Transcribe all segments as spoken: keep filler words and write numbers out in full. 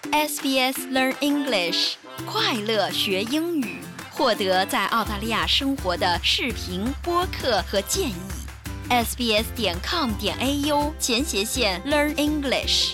S B S Learn English， 快乐学英语，获得在澳大利亚生活的视频、播客和建议。sbs 点 com 点 au 前斜线 Learn English。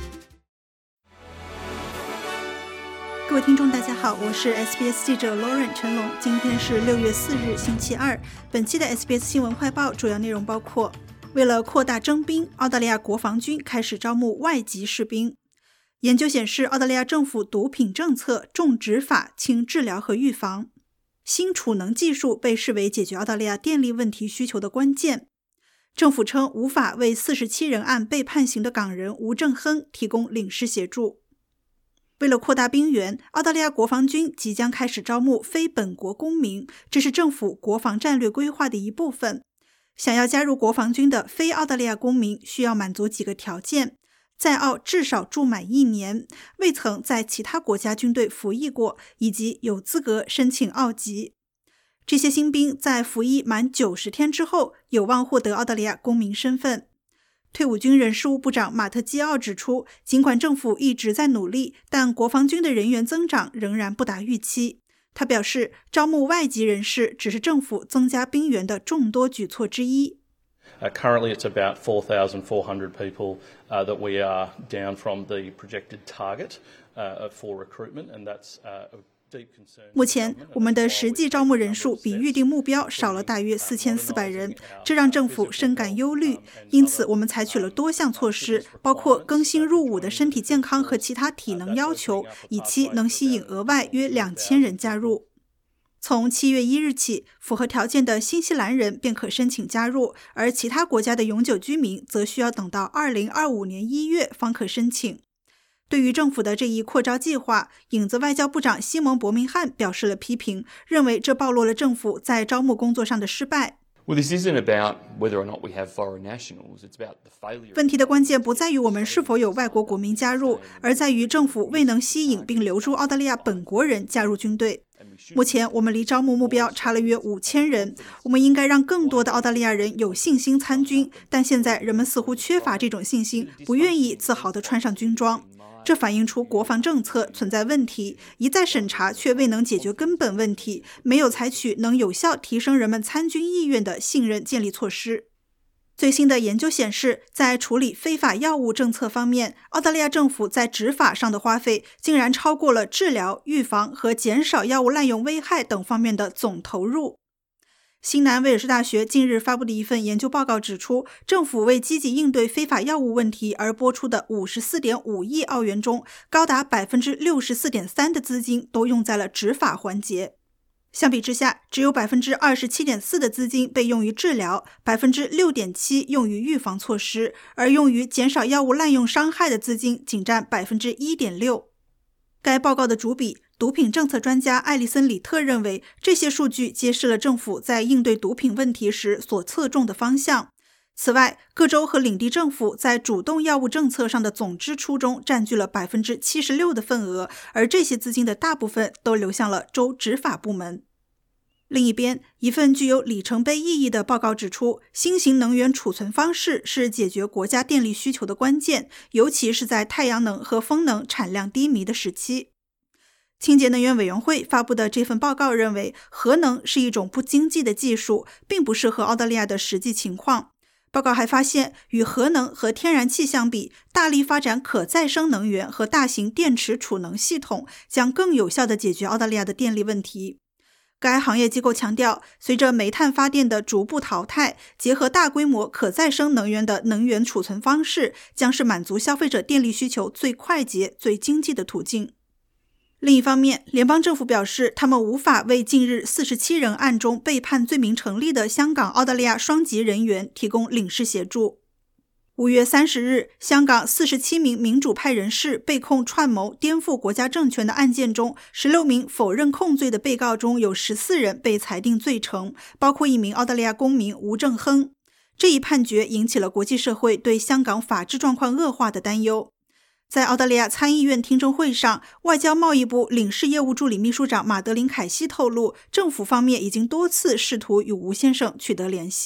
各位听众大家好，我是 S B S 记者 Lauren 陈龙。今天是六月四日星期二。本期的 S B S 新闻快报主要内容包括：为了扩大征兵，澳大利亚国防军开始招募外籍士兵。研究显示，澳大利亚政府毒品政策重执法轻治疗和预防。新储能技术被视为解决澳大利亚电力问题需求的关键。政府称无法为四十七人案被判刑的港人吴正亨提供领事协助。为了扩大兵源，澳大利亚国防军即将开始招募非本国公民，这是政府国防战略规划的一部分。想要加入国防军的非澳大利亚公民需要满足几个条件：在澳至少住满一年，未曾在其他国家军队服役过，以及有资格申请澳籍。这些新兵在服役满九十天之后，有望获得澳大利亚公民身份。退伍军人事务部长马特基奥指出，尽管政府一直在努力，但国防军的人员增长仍然不达预期。他表示，招募外籍人士只是政府增加兵源的众多举措之一。 Uh, currently, it's about four thousand four hundred people uh, that we are down from the projected target uh, for recruitment, and that's uh, a deep concern. 目前，我们的实际招募人数比预定目标少了大约四千四百人，这让政府深感忧虑。因此，我们采取了多项措施，包括更新入伍的身体健康和其他体能要求，以期能吸引额外约两千人加入。从七月一日起，符合条件的新西兰人便可申请加入，而其他国家的永久居民则需要等到二零二五年一月方可申请。对于政府的这一扩招计划，影子外交部长西蒙·伯明翰表示了批评，认为这暴露了政府在招募工作上的失败。 Well, this isn't about whether or not we have foreign nationals. It's about the failure. 问题的关键不在于我们是否有外国国民加入，而在于政府未能吸引并留住澳大利亚本国人加入军队。目前我们离招募目标差了约五千人，我们应该让更多的澳大利亚人有信心参军，但现在人们似乎缺乏这种信心，不愿意自豪地穿上军装。这反映出国防政策存在问题，一再审查却未能解决根本问题，没有采取能有效提升人们参军意愿的信任建立措施。最新的研究显示，在处理非法药物政策方面，澳大利亚政府在执法上的花费竟然超过了治疗、预防和减少药物滥用危害等方面的总投入。新南威尔士大学近日发布的一份研究报告指出，政府为积极应对非法药物问题而拨出的 五十四点五亿澳元中，高达 百分之六十四点三 的资金都用在了执法环节。相比之下，只有 百分之二十七点四 的资金被用于治疗， 百分之六点七 用于预防措施，而用于减少药物滥用伤害的资金仅占 百分之一点六。该报告的主笔毒品政策专家艾利森·里特认为，这些数据揭示了政府在应对毒品问题时所侧重的方向。此外，各州和领地政府在主动药物政策上的总支出中占据了 百分之七十六 的份额，而这些资金的大部分都流向了州执法部门。另一边，一份具有里程碑意义的报告指出，新型能源储存方式是解决国家电力需求的关键，尤其是在太阳能和风能产量低迷的时期。清洁能源委员会发布的这份报告认为，核能是一种不经济的技术，并不适合澳大利亚的实际情况。报告还发现，与核能和天然气相比，大力发展可再生能源和大型电池储能系统将更有效地解决澳大利亚的电力问题。该行业机构强调，随着煤炭发电的逐步淘汰，结合大规模可再生能源的能源储存方式将是满足消费者电力需求最快捷、最经济的途径。另一方面，联邦政府表示，他们无法为近日四十七人案中被判罪名成立的香港、澳大利亚双籍人员提供领事协助。五月三十日，香港四十七名民主派人士被控串谋颠覆国家政权的案件中，十六名否认控罪的被告中有十四人被裁定罪成，包括一名澳大利亚公民吴正亨。这一判决引起了国际社会对香港法治状况恶化的担忧。在澳大利亚参议院听证会上，外交贸易部领事业务助理秘书长马德琳·凯西透露，政府方面已经多次试图与吴先生取得联系。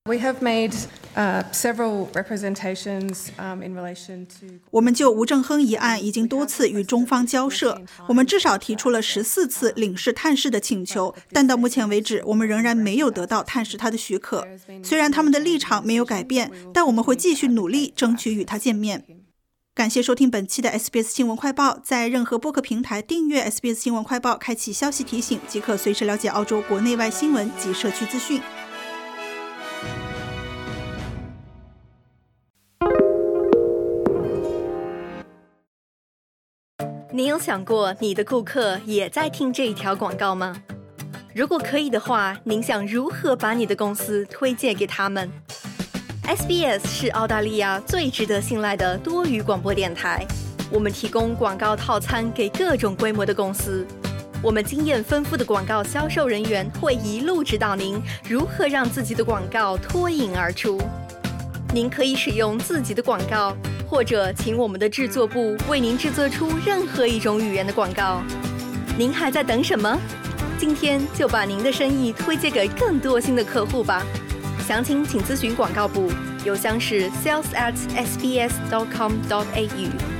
We have made uh, several representations um, in relation to. 我们就吴正亨一案已经多次与中方交涉，我们至少提出了十四次领事探视的请求，但到目前为止，我们仍然没有得到探视他的许可。虽然他们的立场没有改变，但我们会继续努力争取与他见面。感谢收听本期的 S B S 新闻快报，在任何播客平台订阅 S B S 新闻快报，开启消息提醒，即可随时了解澳洲国内外新闻及社区资讯。 你有想过你的顾客也在听这一条广告吗？如果可以的话，您想如何把你的公司推荐给他们？ S B S 是澳大利亚最值得信赖的多语广播电台，我们提供广告套餐给各种规模的公司。我们经验丰富的广告销售人员会一路指导您如何让自己的广告脱颖而出。您可以使用自己的广告，或者请我们的制作部为您制作出任何一种语言的广告。您还在等什么？今天就把您的生意推荐给更多新的客户吧。详情请咨询广告部，邮箱是 sales at s b s dot com dot a u。